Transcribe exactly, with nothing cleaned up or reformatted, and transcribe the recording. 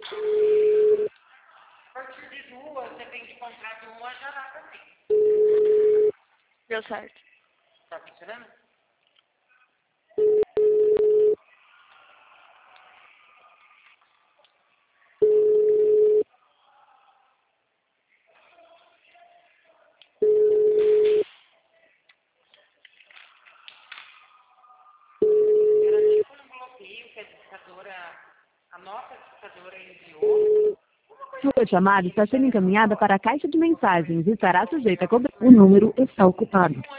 A partir de duas, você tem que comprar de uma jarada assim. Deu certo. Tá funcionando? Era tipo um bloqueio que a digitadora, a nossa digitadora enviou. Sua chamada está sendo encaminhada para a caixa de mensagens e estará sujeita a cobrança. O número está ocupado.